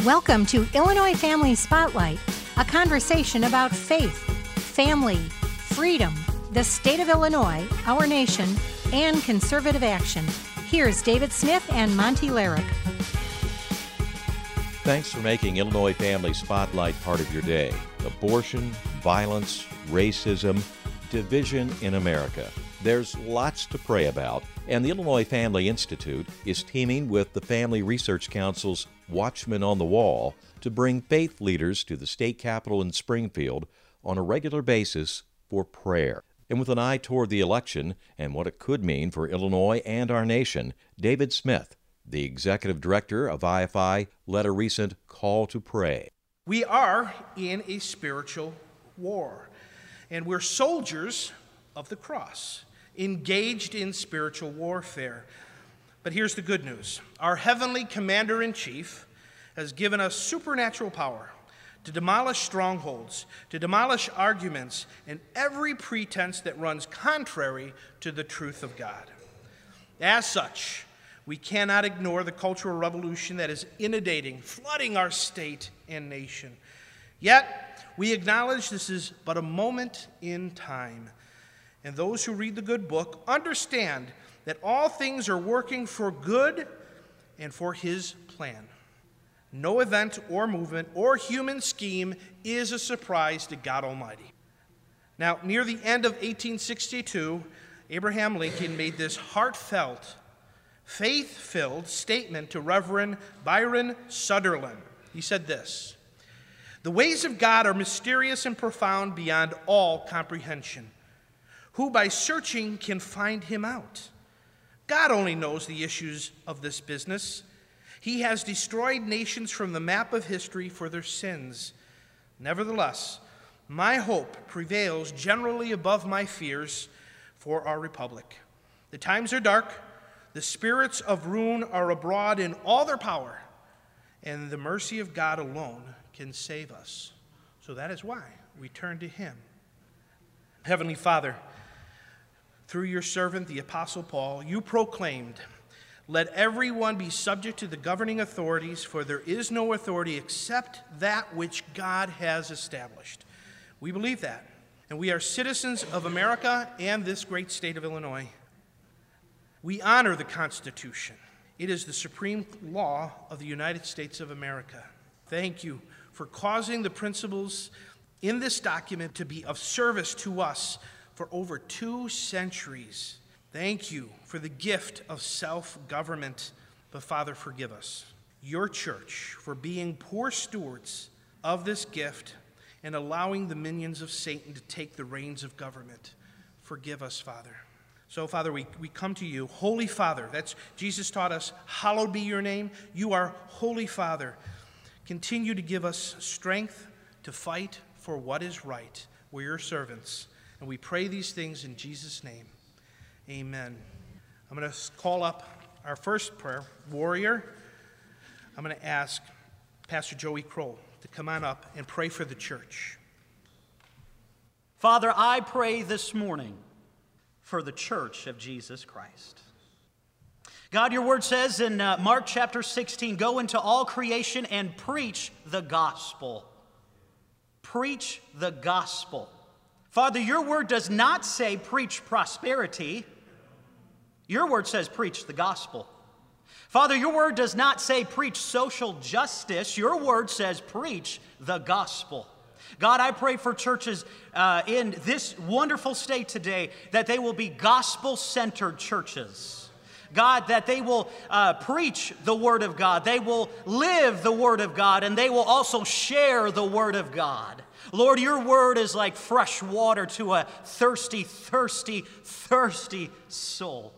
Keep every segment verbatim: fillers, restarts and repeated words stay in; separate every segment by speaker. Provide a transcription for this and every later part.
Speaker 1: Welcome to Illinois Family Spotlight, a conversation about faith, family, freedom, the state of Illinois, our nation, and conservative action. Here's David Smith and Monty Larrick.
Speaker 2: Thanks for making Illinois Family Spotlight part of your day. Abortion, violence, racism, division in America. There's lots to pray about, and the Illinois Family Institute is teaming with the Family Research Council's Watchmen on the Wall to bring faith leaders to the state capitol in Springfield on a regular basis for prayer. And with an eye toward the election and what it could mean for Illinois and our nation, David Smith, the executive director of I F I, led a recent call to pray.
Speaker 3: We are in a spiritual war, and we're soldiers of the cross, engaged in spiritual warfare. But here's the good news. Our heavenly commander-in-chief has given us supernatural power to demolish strongholds, to demolish arguments, and every pretense that runs contrary to the truth of God. As such, we cannot ignore the cultural revolution that is inundating, flooding our state and nation. Yet, we acknowledge this is but a moment in time. And those who read the good book understand that all things are working for good and for His plan. No event or movement or human scheme is a surprise to God Almighty. Now, near the end of eighteen sixty-two, Abraham Lincoln made this heartfelt, faith-filled statement to Reverend Byron Sutherland. He said this: "The ways of God are mysterious and profound beyond all comprehension. Who by searching can find Him out? God only knows the issues of this business. He has destroyed nations from the map of history for their sins. Nevertheless, my hope prevails generally above my fears for our republic. The times are dark, the spirits of ruin are abroad in all their power, and the mercy of God alone can save us." So that is why we turn to Him. Heavenly Father, through your servant, the Apostle Paul, you proclaimed, "Let everyone be subject to the governing authorities, for there is no authority except that which God has established." We believe that, and we are citizens of America and this great state of Illinois. We honor the Constitution. It is the supreme law of the United States of America. Thank you for causing the principles in this document to be of service to us for over two centuries. Thank you for the gift of self-government, but Father, forgive us, your church, for being poor stewards of this gift and allowing the minions of Satan to take the reins of government. Forgive us, Father. So, Father, we, we come to you, Holy Father. That's Jesus taught us, hallowed be your name. You are Holy Father. Continue to give us strength to fight for what is right. We're your servants. And we pray these things in Jesus' name. Amen. I'm going to call up our first prayer warrior. I'm going to ask Pastor Joey Kroll to come on up and pray for the church.
Speaker 4: Father, I pray this morning for the church of Jesus Christ. God, your word says in uh, Mark chapter sixteen, "Go into all creation and preach the gospel." Preach the gospel. Father, your word does not say preach prosperity. Your word says preach the gospel. Father, your word does not say preach social justice. Your word says preach the gospel. God, I pray for churches uh, in this wonderful state today that they will be gospel-centered churches. God, that they will uh, preach the Word of God. They will live the Word of God, and they will also share the Word of God. Lord, your Word is like fresh water to a thirsty, thirsty, thirsty soul.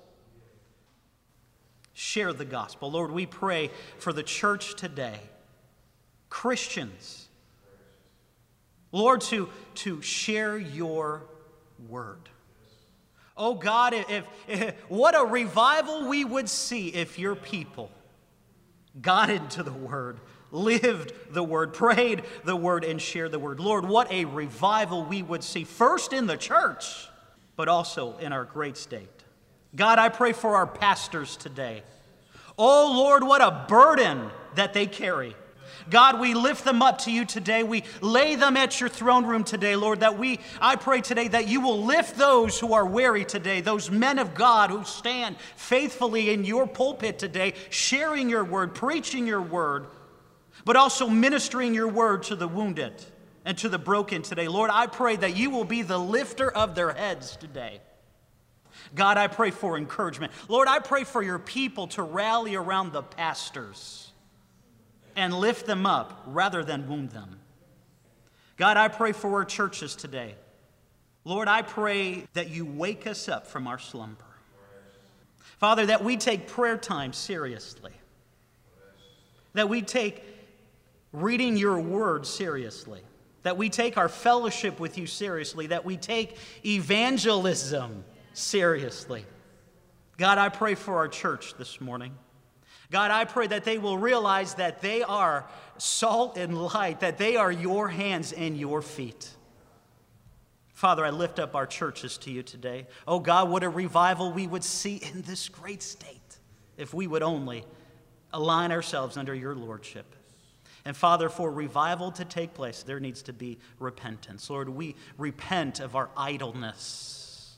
Speaker 4: Share the gospel. Lord, we pray for the church today, Christians, Lord, to, to share your Word. Oh God, if, if, what a revival we would see if your people got into the Word, lived the Word, prayed the Word, and shared the Word. Lord, what a revival we would see, first in the church, but also in our great state. God, I pray for our pastors today. Oh Lord, what a burden that they carry. God, we lift them up to you today. We lay them at your throne room today, Lord, that we, I pray today that you will lift those who are weary today, those men of God who stand faithfully in your pulpit today, sharing your word, preaching your word, but also ministering your word to the wounded and to the broken today. Lord, I pray that you will be the lifter of their heads today. God, I pray for encouragement. Lord, I pray for your people to rally around the pastors and lift them up rather than wound them. God, I pray for our churches today. Lord, I pray that you wake us up from our slumber. Father, that we take prayer time seriously. That we take reading your word seriously. That we take our fellowship with you seriously. That we take evangelism seriously. God, I pray for our church this morning. God, I pray that they will realize that they are salt and light, that they are your hands and your feet. Father, I lift up our churches to you today. Oh God, what a revival we would see in this great state if we would only align ourselves under your lordship. And Father, for revival to take place, there needs to be repentance. Lord, we repent of our idleness.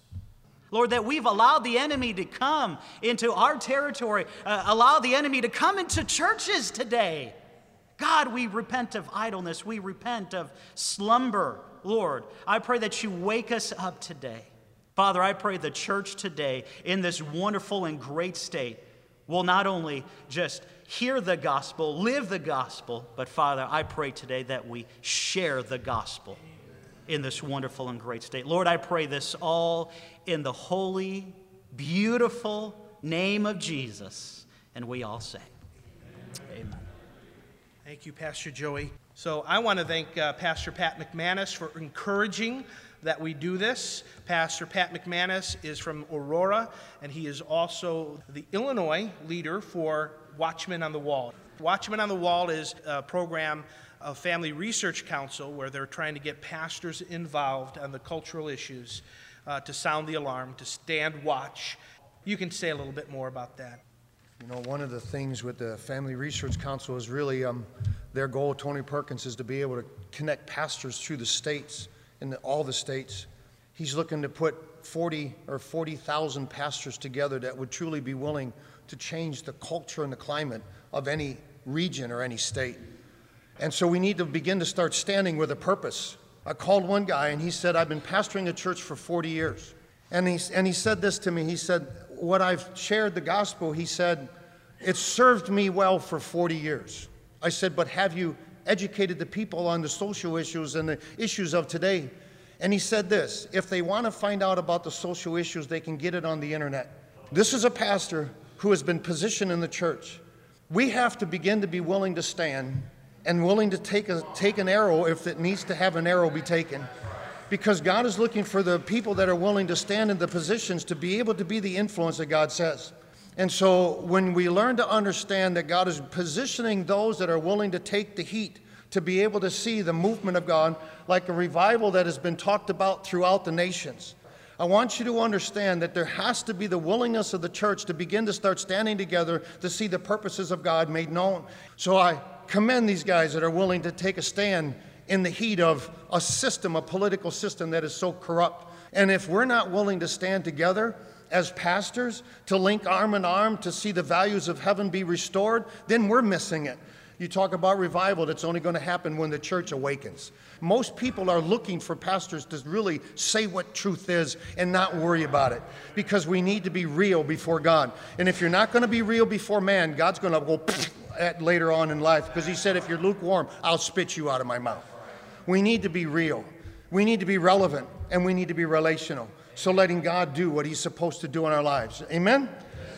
Speaker 4: Lord, that we've allowed the enemy to come into our territory, uh, allow the enemy to come into churches today. God, we repent of idleness. We repent of slumber. Lord, I pray that you wake us up today. Father, I pray the church today in this wonderful and great state will not only just hear the gospel, live the gospel, but Father, I pray today that we share the gospel in this wonderful and great state. Lord, I pray this all in the holy, beautiful name of Jesus. And we all say, amen. Amen.
Speaker 3: Thank you, Pastor Joey. So I want to thank uh, Pastor Pat McManus for encouraging that we do this. Pastor Pat McManus is from Aurora, and he is also the Illinois leader for Watchmen on the Wall. Watchmen on the Wall is a program of Family Research Council where they're trying to get pastors involved on the cultural issues uh, to sound the alarm, to stand watch. You can say a little bit more about that.
Speaker 5: You know, one of the things with the Family Research Council is really um, their goal, Tony Perkins, is to be able to connect pastors through the states, in the, all the states. He's looking to put forty or forty thousand pastors together that would truly be willing to change the culture and the climate of any region or any state. And so we need to begin to start standing with a purpose. I called one guy and he said, I've been pastoring a church for forty years. And he, and he said this to me, he said, what I've shared the gospel, he said, it served me well for forty years. I said, but have you educated the people on the social issues and the issues of today? And he said this, if they want to find out about the social issues, they can get it on the internet. This is a pastor who has been positioned in the church. We have to begin to be willing to stand and willing to take a take an arrow if it needs to have an arrow be taken. Because God is looking for the people that are willing to stand in the positions to be able to be the influence that God says. And so when we learn to understand that God is positioning those that are willing to take the heat to be able to see the movement of God like a revival that has been talked about throughout the nations. I want you to understand that there has to be the willingness of the church to begin to start standing together to see the purposes of God made known. So I commend these guys that are willing to take a stand in the heat of a system, a political system that is so corrupt. And if we're not willing to stand together as pastors, to link arm in arm, to see the values of heaven be restored, then we're missing it. You talk about revival, that's only going to happen when the church awakens. Most people are looking for pastors to really say what truth is and not worry about it, because we need to be real before God. And if you're not going to be real before man, God's going to go at later on in life, because he said, if you're lukewarm, I'll spit you out of my mouth. We need to be real. We need to be relevant, and we need to be relational. So letting God do what he's supposed to do in our lives. Amen?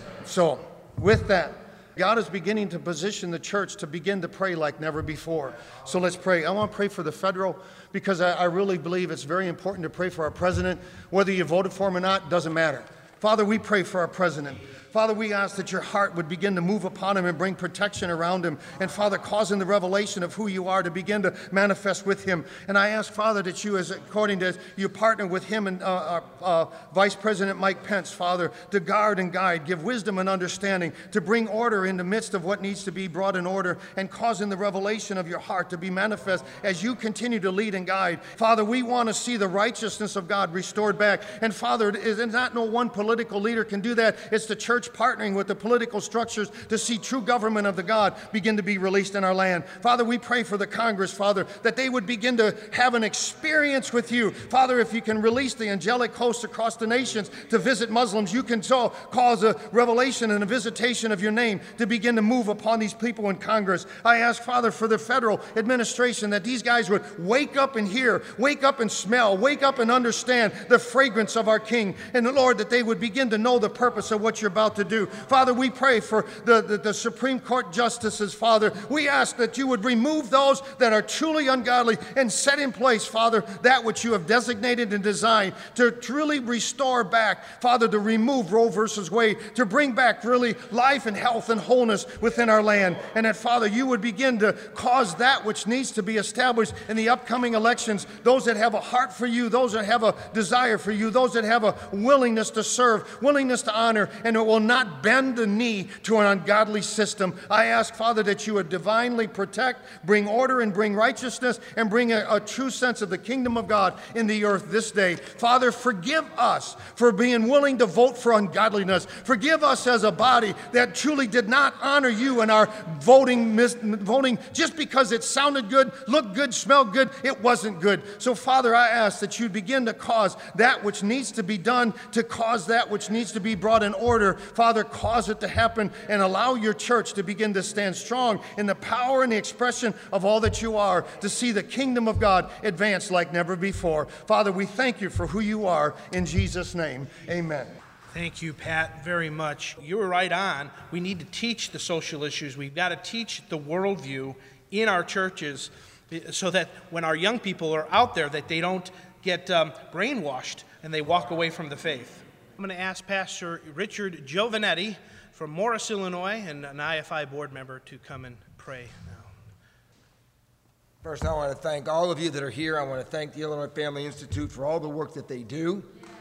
Speaker 5: So with that, God is beginning to position the church to begin to pray like never before. So let's pray. I want to pray for the federal, because I, I really believe it's very important to pray for our president. Whether you voted for him or not, doesn't matter. Father, we pray for our president. Father, we ask that your heart would begin to move upon him and bring protection around him. And Father, causing the revelation of who you are to begin to manifest with him. And I ask, Father, that you, as according to you partner with him and uh, uh, uh, Vice President Mike Pence, Father, to guard and guide, give wisdom and understanding, to bring order in the midst of what needs to be brought in order, and causing the revelation of your heart to be manifest as you continue to lead and guide. Father, we want to see the righteousness of God restored back. And Father, it is not no one political leader can do that. It's the church partnering with the political structures to see true government of the God begin to be released in our land. Father, we pray for the Congress, Father, that they would begin to have an experience with you. Father, if you can release the angelic host across the nations to visit Muslims, you can so cause a revelation and a visitation of your name to begin to move upon these people in Congress. I ask, Father, for the federal administration that these guys would wake up and hear, wake up and smell, wake up and understand the fragrance of our King. And Lord, that they would begin to know the purpose of what you're about to do. Father, we pray for the, the, the Supreme Court justices, Father. We ask that you would remove those that are truly ungodly and set in place, Father, that which you have designated and designed to truly restore back, Father, to remove Roe versus Wade, to bring back really life and health and wholeness within our land. And that, Father, you would begin to cause that which needs to be established in the upcoming elections, those that have a heart for you, those that have a desire for you, those that have a willingness to serve, willingness to honor, and it will not bend the knee to an ungodly system. I ask, Father, that you would divinely protect, bring order, and bring righteousness, and bring a, a true sense of the kingdom of God in the earth this day. Father, forgive us for being willing to vote for ungodliness. Forgive us as a body that truly did not honor you in our voting, mis- voting just because it sounded good, looked good, smelled good. It wasn't good. So, Father, I ask that you begin to cause that which needs to be done, to cause that which needs to be brought in order. Father, cause it to happen and allow your church to begin to stand strong in the power and the expression of all that you are, to see the kingdom of God advance like never before. Father, we thank you for who you are. In Jesus' name, amen.
Speaker 3: Thank you, Pat, very much. You were right on. We need to teach the social issues. We've got to teach the worldview in our churches so that when our young people are out there, that they don't get um, brainwashed and they walk away from the faith. I'm going to ask Pastor Richard Giovanetti from Morris, Illinois, and an I F I board member to come and pray now.
Speaker 6: First, I want to thank all of you that are here. I want to thank the Illinois Family Institute for all the work that they do.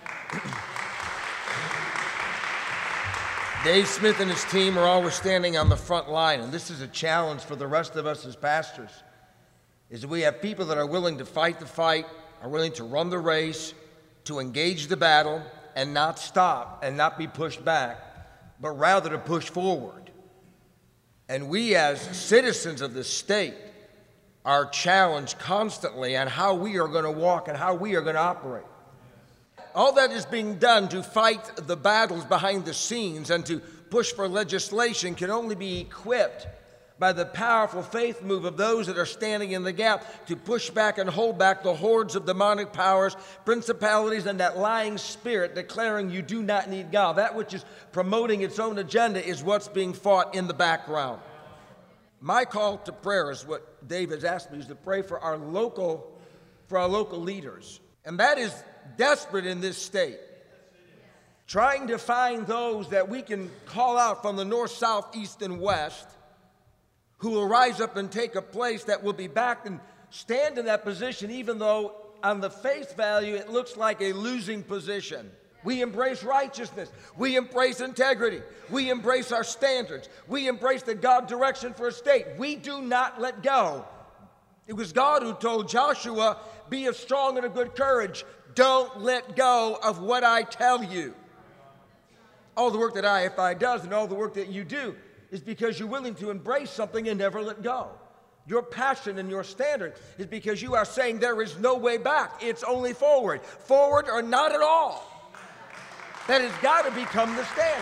Speaker 6: Dave Smith and his team are always standing on the front line, and this is a challenge for the rest of us as pastors, is that we have people that are willing to fight the fight, are willing to run the race, to engage the battle, and not stop and not be pushed back, but rather to push forward. And we as citizens of this state are challenged constantly on how we are going to walk and how we are going to operate. All that is being done to fight the battles behind the scenes and to push for legislation can only be equipped by the powerful faith move of those that are standing in the gap to push back and hold back the hordes of demonic powers, principalities, and that lying spirit declaring you do not need God. That which is promoting its own agenda is what's being fought in the background. My call to prayer is what Dave has asked me, is to pray for our local, for our local leaders. And that is desperate in this state. Trying to find those that we can call out from the north, south, east, and west who will rise up and take a place that will be back and stand in that position, even though on the face value it looks like a losing position. We embrace righteousness. We embrace integrity. We embrace our standards. We embrace the God direction for a state. We do not let go. It was God who told Joshua, be of strong and of good courage. Don't let go of what I tell you. All the work that I F I does and all the work that you do is because you're willing to embrace something and never let go. Your passion and your standard is because you are saying there is no way back. It's only forward. Forward or not at all. That has got to become the standard.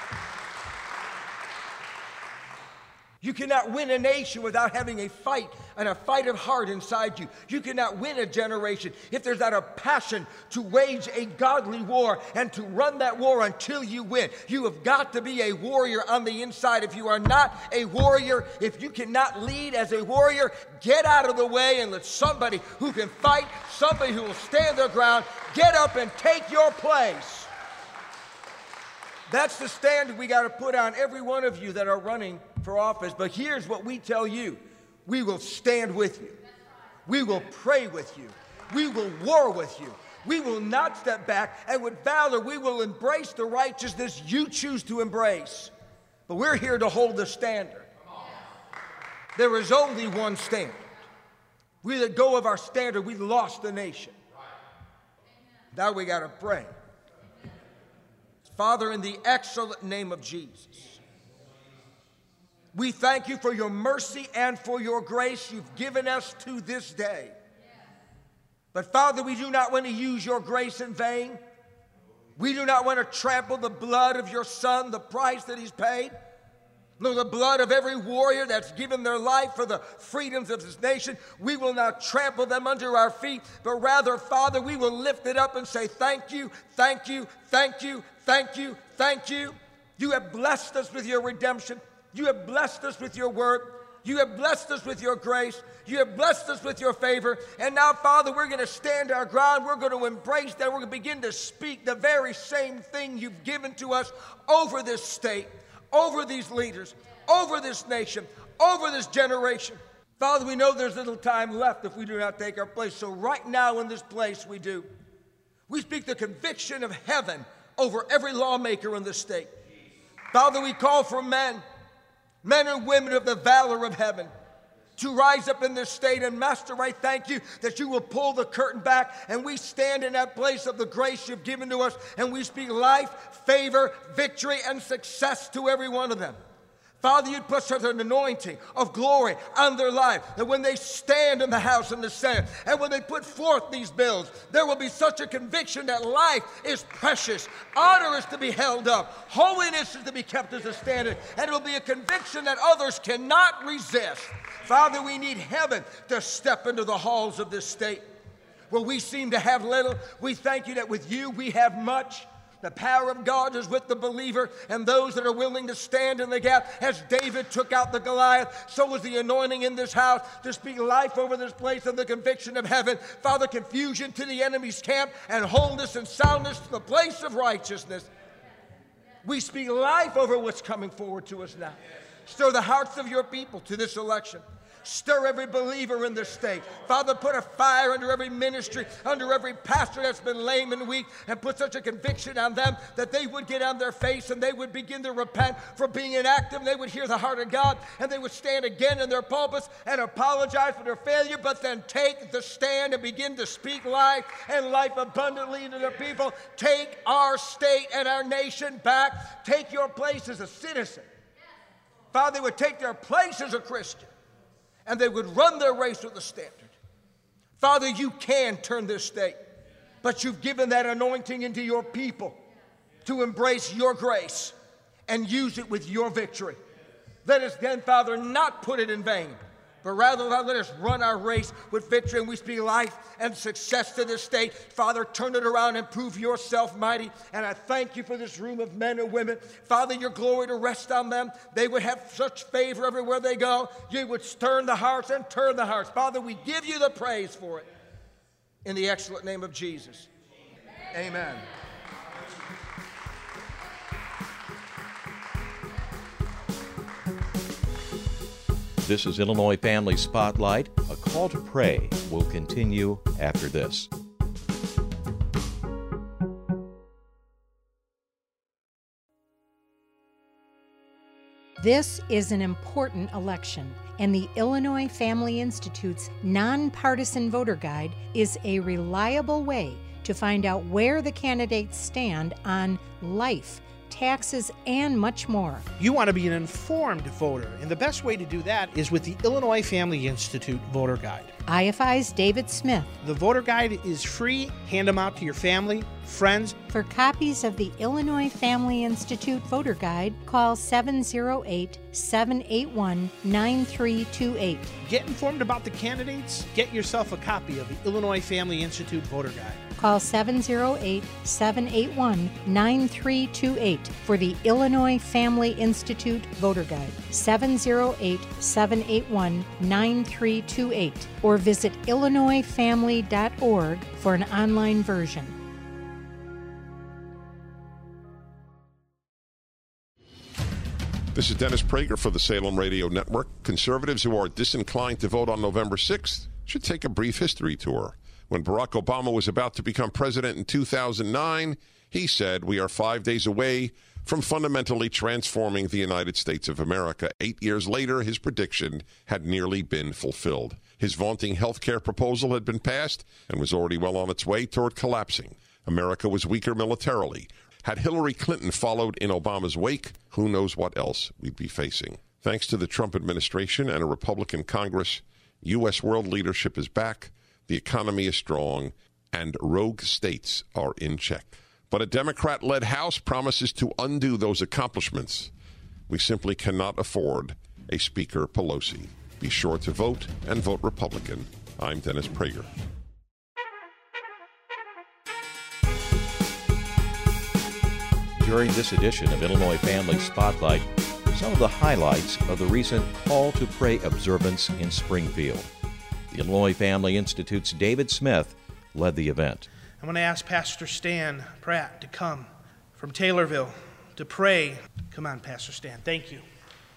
Speaker 6: You cannot win a nation without having a fight and a fight of heart inside you. You cannot win a generation if there's not a passion to wage a godly war and to run that war until you win. You have got to be a warrior on the inside. If you are not a warrior, if you cannot lead as a warrior, get out of the way and let somebody who can fight, somebody who will stand their ground, get up and take your place. That's the standard we got to put on every one of you that are running for office. But here's what we tell you. We will stand with you. We will pray with you. We will war with you. We will not step back. And with valor, we will embrace the righteousness you choose to embrace. But we're here to hold the standard. There is only one standard. We let go of our standard, we lost the nation. Now we got to pray. Father, in the excellent name of Jesus, we thank you for your mercy and for your grace you've given us to this day. But Father, we do not want to use your grace in vain. We do not want to trample the blood of your Son, the price that he's paid, nor the blood of every warrior that's given their life for the freedoms of this nation. We will not trample them under our feet, but rather, Father, we will lift it up and say, thank you, thank you, thank you, thank you, thank you. You have blessed us with your redemption. You have blessed us with your word. You have blessed us with your grace. You have blessed us with your favor. And now, Father, we're going to stand our ground. We're going to embrace that. We're going to begin to speak the very same thing you've given to us over this state, over these leaders, over this nation, over this generation. Father, we know there's little time left if we do not take our place. So right now in this place we do. We speak the conviction of heaven over every lawmaker in this state. Father, we call for men, men and women of the valor of heaven, to rise up in this state. And Master, I thank you that you will pull the curtain back and we stand in that place of the grace you've given to us, and we speak life, favor, victory, and success to every one of them. Father, you'd put such an anointing of glory on their life that when they stand in the House and the Senate and when they put forth these bills, there will be such a conviction that life is precious, honor is to be held up, holiness is to be kept as a standard, and it will be a conviction that others cannot resist. Father, we need heaven to step into the halls of this state where we seem to have little. We thank you that with you we have much. The power of God is with the believer and those that are willing to stand in the gap. As David took out the Goliath, so was the anointing in this house to speak life over this place and the conviction of heaven. Father, confusion to the enemy's camp and wholeness and soundness to the place of righteousness. We speak life over what's coming forward to us now. Stir the hearts of your people to this election. Stir every believer in this state. Father, put a fire under every ministry, under every pastor that's been lame and weak, and put such a conviction on them that they would get on their face and they would begin to repent for being inactive. They would hear the heart of God and they would stand again in their pulpits and apologize for their failure, but then take the stand and begin to speak life and life abundantly to their people. Take our state and our nation back. Take your place as a citizen. Father, they would take their place as a Christian, and they would run their race with the standard. Father, you can turn this state, but you've given that anointing into your people to embrace your grace and use it with your victory. Let us then, Father, not put it in vain, but rather let us run our race with victory, and we speak life and success to this state. Father, turn it around and prove yourself mighty. And I thank you for this room of men and women. Father, your glory to rest on them. They would have such favor everywhere they go. You would stir the hearts and turn the hearts. Father, we give you the praise for it. In the excellent name of Jesus. Amen. Amen.
Speaker 2: This is Illinois Family Spotlight. A call to pray will continue after this.
Speaker 1: This is an important election, and the Illinois Family Institute's nonpartisan voter guide is a reliable way to find out where the candidates stand on life, taxes, and much more.
Speaker 3: You want to be an informed voter, and the best way to do that is with the Illinois Family Institute Voter Guide.
Speaker 1: I F I's David Smith.
Speaker 3: The voter guide is free. Hand them out to your family, friends.
Speaker 1: For copies of the Illinois Family Institute Voter Guide, call seven oh eight, seven eight one, nine three two eight.
Speaker 3: Get informed about the candidates. Get yourself a copy of the Illinois Family Institute Voter Guide.
Speaker 1: Call seven oh eight, seven eight one, nine three two eight for the Illinois Family Institute Voter Guide. seven oh eight, seven eight one, nine three two eight, or visit illinois family dot org for an online version.
Speaker 7: This is Dennis Prager for the Salem Radio Network. Conservatives who are disinclined to vote on November sixth should take a brief history tour. When Barack Obama was about to become president in two thousand nine, he said, "We are five days away from fundamentally transforming the United States of America." Eight years later, his prediction had nearly been fulfilled. His vaunting health care proposal had been passed and was already well on its way toward collapsing. America was weaker militarily. Had Hillary Clinton followed in Obama's wake, who knows what else we'd be facing. Thanks to the Trump administration and a Republican Congress, U S world leadership is back, the economy is strong, and rogue states are in check. But a Democrat-led House promises to undo those accomplishments. We simply cannot afford a Speaker Pelosi. Be sure to vote and vote Republican. I'm Dennis Prager.
Speaker 2: During this edition of Illinois Family Spotlight, some of the highlights of the recent Call to Pray observance in Springfield. The Illinois Family Institute's David Smith led the event.
Speaker 3: I'm going to ask Pastor Stan Pratt to come from Taylorville to pray. Come on, Pastor Stan. Thank you.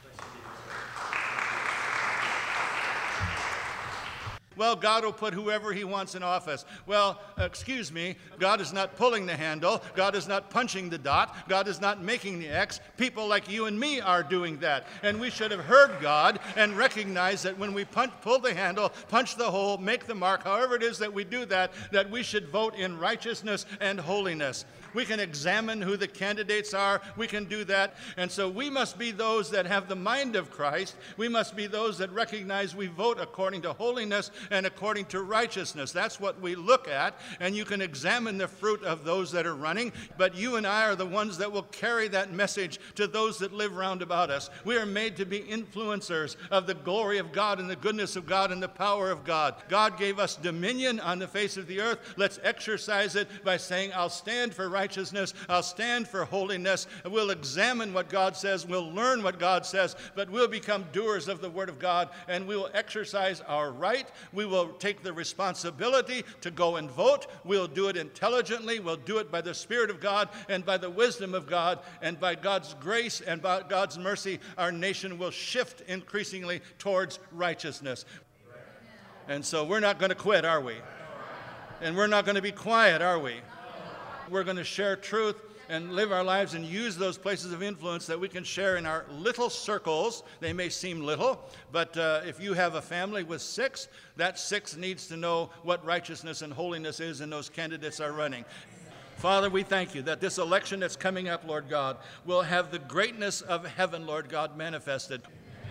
Speaker 8: Well, God will put whoever he wants in office. Well, excuse me, God is not pulling the handle. God is not punching the dot. God is not making the X. People like you and me are doing that. And we should have heard God and recognized that when we punch, pull the handle, punch the hole, make the mark, however it is that we do that, that we should vote in righteousness and holiness. We can examine who the candidates are. We can do that. And so we must be those that have the mind of Christ. We must be those that recognize we vote according to holiness and according to righteousness. That's what we look at. And you can examine the fruit of those that are running. But you and I are the ones that will carry that message to those that live round about us. We are made to be influencers of the glory of God and the goodness of God and the power of God. God gave us dominion on the face of the earth. Let's exercise it by saying, I'll stand for righteousness. righteousness. I'll stand for holiness. We'll examine what God says. We'll learn what God says, but we'll become doers of the Word of God, and we will exercise our right. We will take the responsibility to go and vote. We'll do it intelligently. We'll do it by the Spirit of God and by the wisdom of God, and by God's grace and by God's mercy, our nation will shift increasingly towards righteousness. And so we're not going to quit, are we? And we're not going to be quiet, are we? We're going to share truth and live our lives and use those places of influence that we can share in our little circles. They may seem little, but uh, if you have a family with six, that six needs to know what righteousness and holiness is, and those candidates are running. Father, we thank you that this election that's coming up, Lord God, will have the greatness of heaven, Lord God, manifested.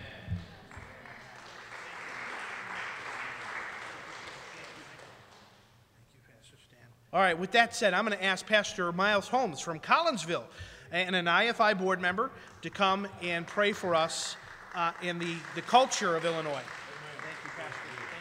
Speaker 3: All right, with that said, I'm going to ask Pastor Miles Holmes from Collinsville and an I F I board member to come and pray for us uh, in the, the culture of Illinois. Amen. Thank you, Pastor. Thank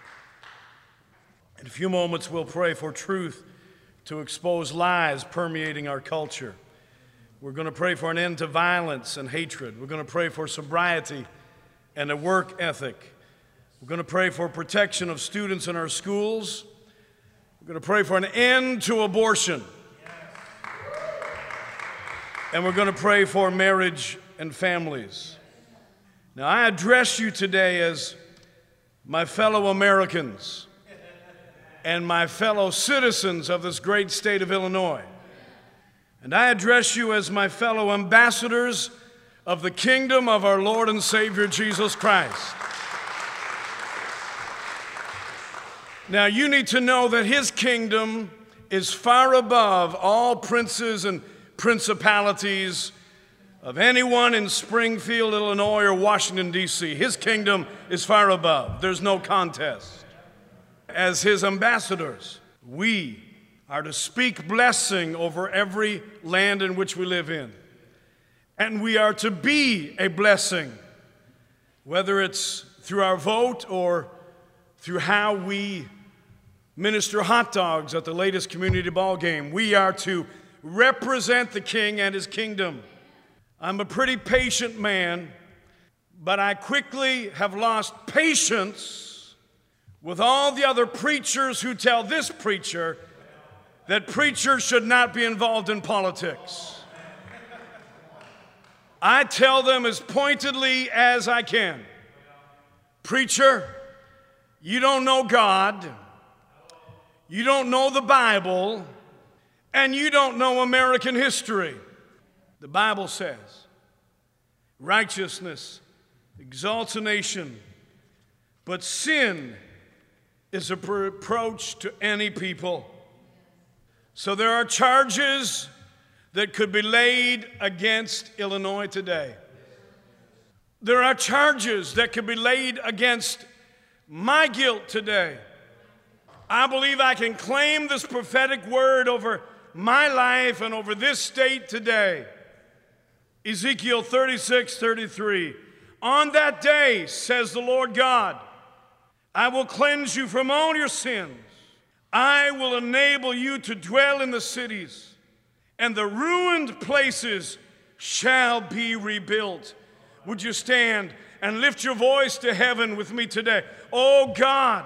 Speaker 3: you.
Speaker 9: In a few moments, we'll pray for truth to expose lies permeating our culture. We're going to pray for an end to violence and hatred. We're going to pray for sobriety and a work ethic. We're going to pray for protection of students in our schools. We're going to pray for an end to abortion. And we're going to pray for marriage and families. Now, I address you today as my fellow Americans and my fellow citizens of this great state of Illinois. And I address you as my fellow ambassadors of the kingdom of our Lord and Savior Jesus Christ. Now, you need to know that his kingdom is far above all princes and principalities of anyone in Springfield, Illinois, or Washington, D C His kingdom is far above. There's no contest. As his ambassadors, we are to speak blessing over every land in which we live in. And we are to be a blessing, whether it's through our vote or through how we minister hot dogs at the latest community ball game. We are to represent the King and his kingdom. I'm a pretty patient man, but I quickly have lost patience with all the other preachers who tell this preacher that preachers should not be involved in politics. I tell them as pointedly as I can, preacher, you don't know God, you don't know the Bible, and you don't know American history. The Bible says, righteousness exalts a nation, but sin is a reproach to any people. So there are charges that could be laid against Illinois today. There are charges that could be laid against my guilt today. I believe I can claim this prophetic word over my life and over this state today. Ezekiel thirty-six thirty-three. On that day, says the Lord God, I will cleanse you from all your sins. I will enable you to dwell in the cities, and the ruined places shall be rebuilt. Would you stand and lift your voice to heaven with me today? Oh God,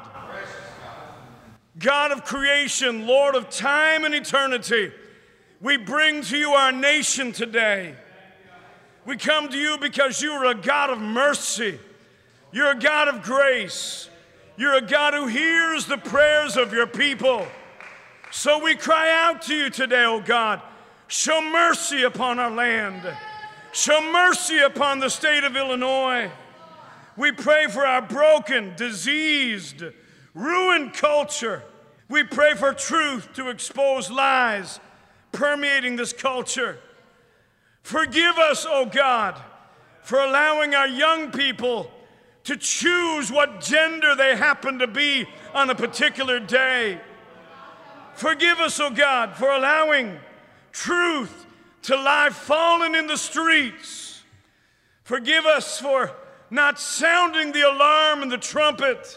Speaker 9: God of creation, Lord of time and eternity, we bring to you our nation today. We come to you because you are a God of mercy. You're a God of grace. You're a God who hears the prayers of your people. So we cry out to you today, oh God, show mercy upon our land. Show mercy upon the state of Illinois. We pray for our broken, diseased, ruined culture. We pray for truth to expose lies permeating this culture. Forgive us, oh God, for allowing our young people to choose what gender they happen to be on a particular day. Forgive us, oh God, for allowing truth to lie fallen in the streets. Forgive us for not sounding the alarm and the trumpet.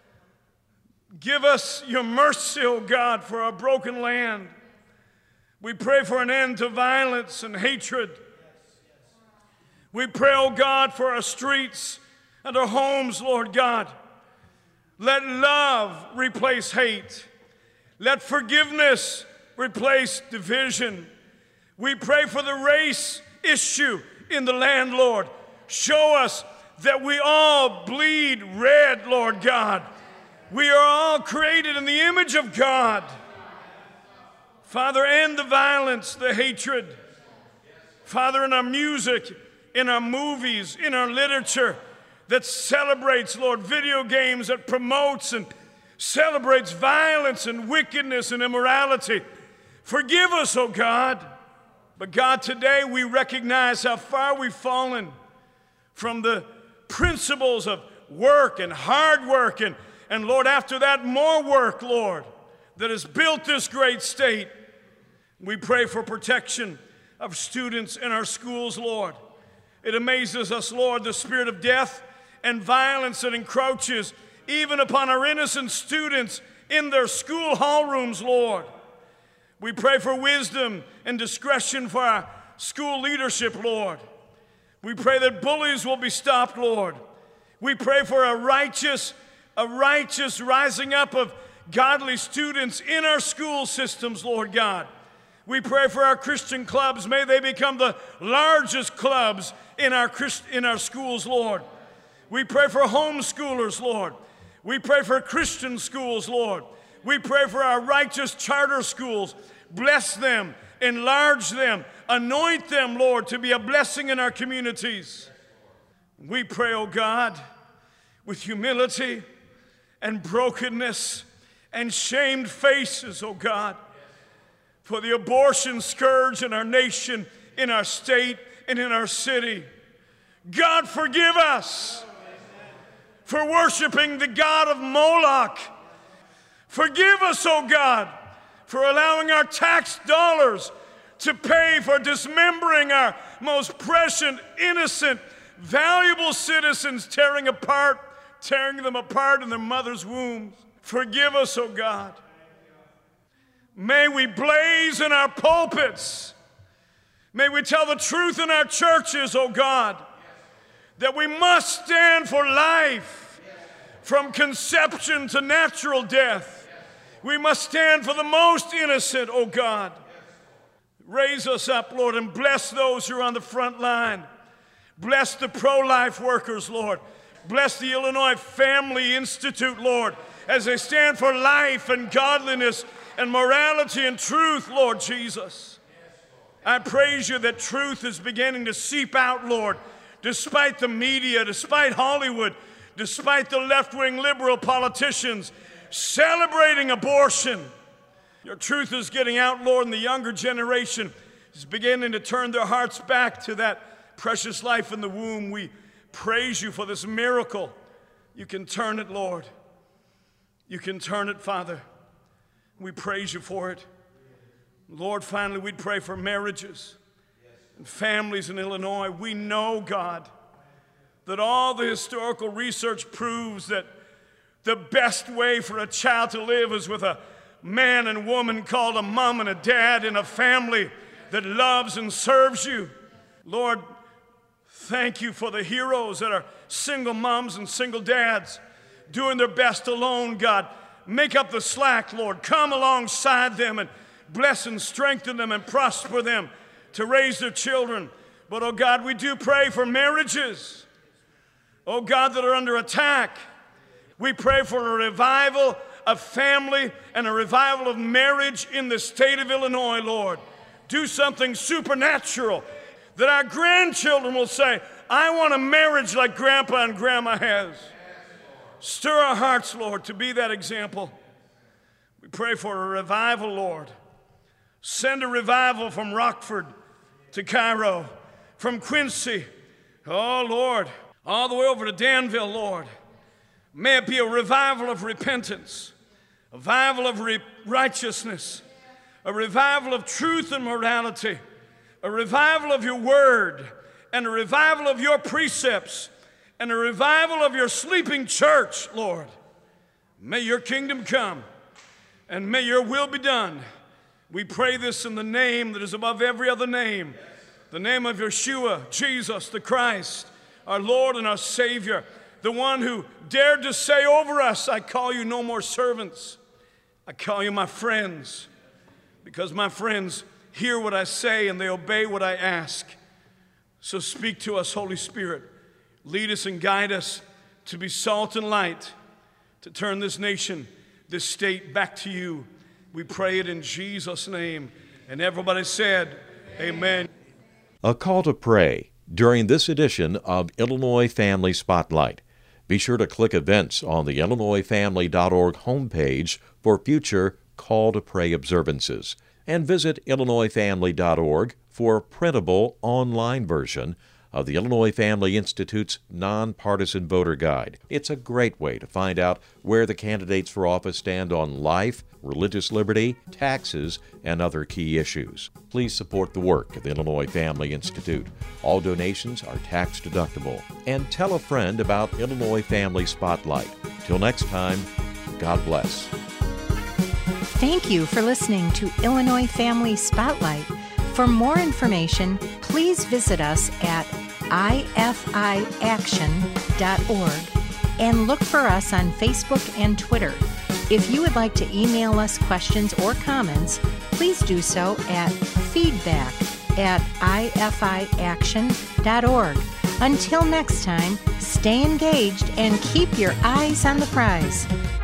Speaker 9: Give us your mercy, oh God, for our broken land. We pray for an end to violence and hatred. We pray, oh God, for our streets and our homes, Lord God. Let love replace hate. Let forgiveness replace division. We pray for the race issue in the land, Lord. Show us that we all bleed red, Lord God. We are all created in the image of God. Father, end the violence, the hatred. Father, in our music, in our movies, in our literature that celebrates, Lord, video games that promotes and celebrates violence and wickedness and immorality. Forgive us, oh God. But God, today we recognize how far we've fallen from the principles of work and hard work and, and Lord, after that, more work, Lord, that has built this great state. We pray for protection of students in our schools, Lord. It amazes us, Lord, the spirit of death and violence that encroaches even upon our innocent students in their school hall rooms, Lord. We pray for wisdom and discretion for our school leadership, Lord. We pray that bullies will be stopped, Lord. We pray for a righteous, a righteous rising up of godly students in our school systems, Lord God. We pray for our Christian clubs. May they become the largest clubs in our, Christ, in our schools, Lord. We pray for homeschoolers, Lord. We pray for Christian schools, Lord. We pray for our righteous charter schools. Bless them, enlarge them, anoint them, Lord, to be a blessing in our communities. We pray, oh God, with humility and brokenness and shamed faces, oh God, for the abortion scourge in our nation, in our state, and in our city. God, forgive us for worshiping the god of Moloch. Forgive us, oh God, for allowing our tax dollars to pay for dismembering our most precious, innocent, valuable citizens, tearing apart, tearing them apart in their mother's wombs. Forgive us, oh God. May we blaze in our pulpits. May we tell the truth in our churches, oh God, that we must stand for life from conception to natural death. We must stand for the most innocent, oh God. Raise us up, Lord, and bless those who are on the front line. Bless the pro-life workers, Lord. Bless the Illinois Family Institute, Lord, as they stand for life and godliness and morality and truth, Lord Jesus. I praise you that truth is beginning to seep out, Lord, despite the media, despite Hollywood, despite the left-wing liberal politicians celebrating abortion. Your truth is getting out, Lord, and the younger generation is beginning to turn their hearts back to that precious life in the womb. We praise you for this miracle. You can turn it, Lord. You can turn it, Father. We praise you for it. Lord, finally, we'd pray for marriages and families in Illinois. We know, God, that all the historical research proves that the best way for a child to live is with a man and woman called a mom and a dad in a family that loves and serves you. Lord, thank you for the heroes that are single moms and single dads doing their best alone, God. Make up the slack, Lord. Come alongside them and bless and strengthen them and prosper them to raise their children. But, oh God, we do pray for marriages, oh God, that are under attack. We pray for a revival of family and a revival of marriage in the state of Illinois, Lord. Do something supernatural that our grandchildren will say, I want a marriage like Grandpa and Grandma has. Stir our hearts, Lord, to be that example. We pray for a revival, Lord. Send a revival from Rockford to Cairo, from Quincy, oh Lord, all the way over to Danville, Lord. May it be a revival of repentance, a revival of re- righteousness, a revival of truth and morality, a revival of your word, and a revival of your precepts, and a revival of your sleeping church, Lord. May your kingdom come, and may your will be done. We pray this in the name that is above every other name, the name of Yeshua, Jesus the Christ, our Lord and our Savior, the one who dared to say over us, I call you no more servants, I call you my friends, because my friends hear what I say and they obey what I ask. So speak to us, Holy Spirit. Lead us and guide us to be salt and light, to turn this nation, this state back to you. We pray it in Jesus' name. And everybody said, amen.
Speaker 2: A call to pray during this edition of Illinois Family Spotlight. Be sure to click events on the illinois family dot org homepage for future Call to Pray observances. And visit illinois family dot org for a printable online version of the Illinois Family Institute's Nonpartisan Voter Guide. It's a great way to find out where the candidates for office stand on life, religious liberty, taxes, and other key issues. Please support the work of the Illinois Family Institute. All donations are tax deductible. And tell a friend about Illinois Family Spotlight. Till next time, God bless.
Speaker 1: Thank you for listening to Illinois Family Spotlight. For more information, please visit us at I F I action dot org and look for us on Facebook and Twitter. If you would like to email us questions or comments, please do so at feedback at I F I action dot org. Until next time, stay engaged and keep your eyes on the prize.